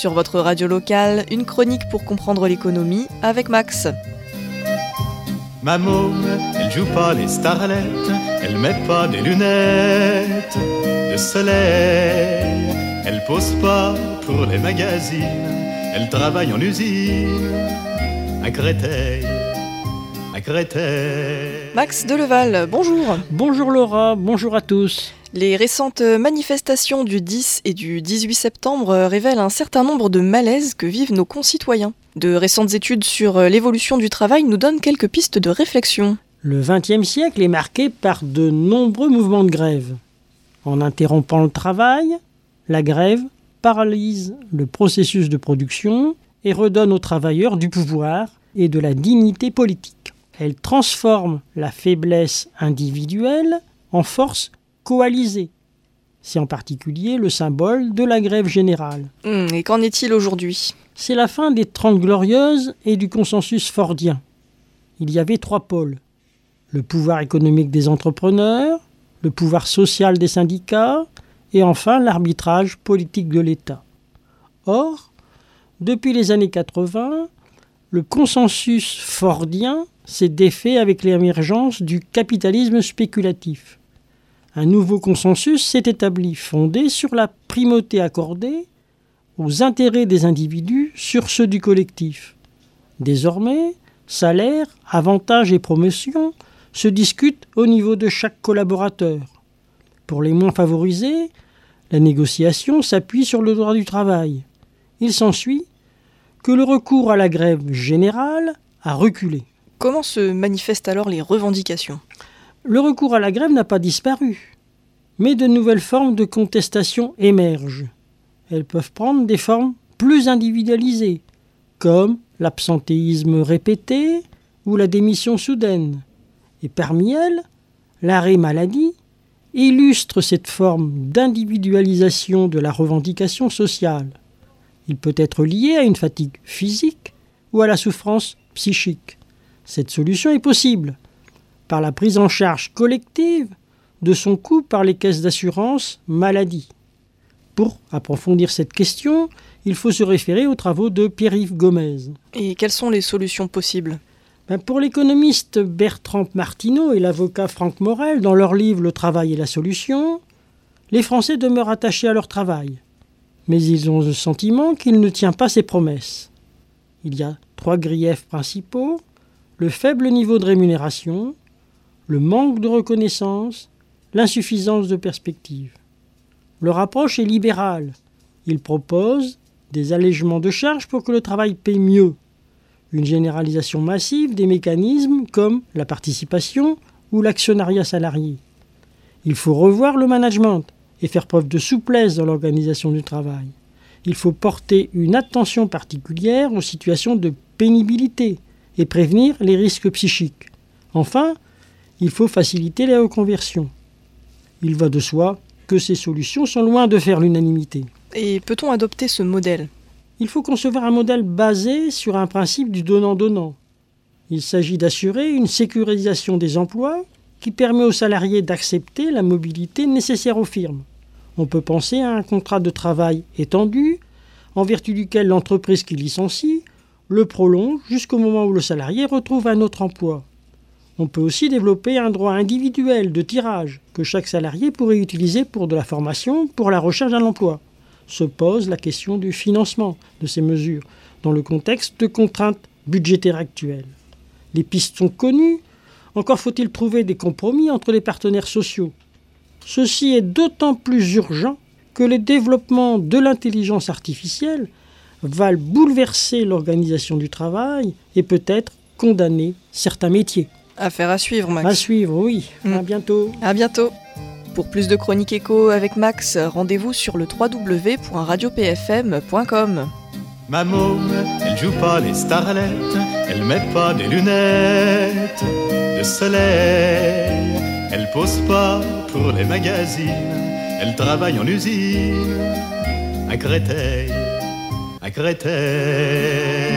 Sur votre radio locale, une chronique pour comprendre l'économie avec Max. Ma môme, elle joue pas les starlettes, elle met pas des lunettes de soleil, elle pose pas pour les magazines, elle travaille en usine à Créteil. Max Deleval, bonjour. Bonjour Laura, bonjour à tous. Les récentes manifestations du 10 et du 18 septembre révèlent un certain nombre de malaises que vivent nos concitoyens. De récentes études sur l'évolution du travail nous donnent quelques pistes de réflexion. Le XXe siècle est marqué par de nombreux mouvements de grève. En interrompant le travail, la grève paralyse le processus de production et redonne aux travailleurs du pouvoir et de la dignité politique. Elle transforme la faiblesse individuelle en force coalisée. C'est en particulier le symbole de la grève générale. Et qu'en est-il aujourd'hui ? C'est la fin des 30 Glorieuses et du consensus fordien. Il y avait 3 pôles. Le pouvoir économique des entrepreneurs, le pouvoir social des syndicats et enfin l'arbitrage politique de l'État. Or, depuis les années 80, le consensus fordien s'est défait avec l'émergence du capitalisme spéculatif. Un nouveau consensus s'est établi, fondé sur la primauté accordée aux intérêts des individus sur ceux du collectif. Désormais, salaires, avantages et promotions se discutent au niveau de chaque collaborateur. Pour les moins favorisés, la négociation s'appuie sur le droit du travail. Il s'ensuit que le recours à la grève générale a reculé. Comment se manifestent alors les revendications ? Le recours à la grève n'a pas disparu, mais de nouvelles formes de contestation émergent. Elles peuvent prendre des formes plus individualisées, comme l'absentéisme répété ou la démission soudaine. Et parmi elles, l'arrêt maladie illustre cette forme d'individualisation de la revendication sociale. Il peut être lié à une fatigue physique ou à la souffrance psychique. Cette solution est possible par la prise en charge collective de son coût par les caisses d'assurance maladie. Pour approfondir cette question, il faut se référer aux travaux de Pierre-Yves Gomez. Et quelles sont les solutions possibles ? Pour l'économiste Bertrand Martineau et l'avocat Franck Morel, dans leur livre « Le travail et la solution », les Français demeurent attachés à leur travail. Mais ils ont le sentiment qu'il ne tient pas ses promesses. Il y a 3 griefs principaux: le faible niveau de rémunération, le manque de reconnaissance, l'insuffisance de perspective. Leur approche est libérale. Ils proposent des allègements de charges pour que le travail paye mieux, une généralisation massive des mécanismes comme la participation ou l'actionnariat salarié. Il faut revoir le management et faire preuve de souplesse dans l'organisation du travail. Il faut porter une attention particulière aux situations de pénibilité et prévenir les risques psychiques. Enfin, il faut faciliter les reconversions. Il va de soi que ces solutions sont loin de faire l'unanimité. Et peut-on adopter ce modèle ? Il faut concevoir un modèle basé sur un principe du donnant-donnant. Il s'agit d'assurer une sécurisation des emplois qui permet aux salariés d'accepter la mobilité nécessaire aux firmes. On peut penser à un contrat de travail étendu, en vertu duquel l'entreprise qui licencie le prolonge jusqu'au moment où le salarié retrouve un autre emploi. On peut aussi développer un droit individuel de tirage que chaque salarié pourrait utiliser pour de la formation, pour la recherche d'un emploi. Se pose la question du financement de ces mesures dans le contexte de contraintes budgétaires actuelles. Les pistes sont connues, encore faut-il trouver des compromis entre les partenaires sociaux. Ceci est d'autant plus urgent que le développement de l'intelligence artificielle va bouleverser l'organisation du travail et peut-être condamner certains métiers. Affaire à suivre, Max. À suivre, oui. À bientôt. À bientôt. Pour plus de chroniques éco avec Max, rendez-vous sur le www.radiopfm.com. Ma môme, elle joue pas les starlettes, elle met pas des lunettes de soleil, elle pose pas pour les magazines, elle travaille en usine à Créteil.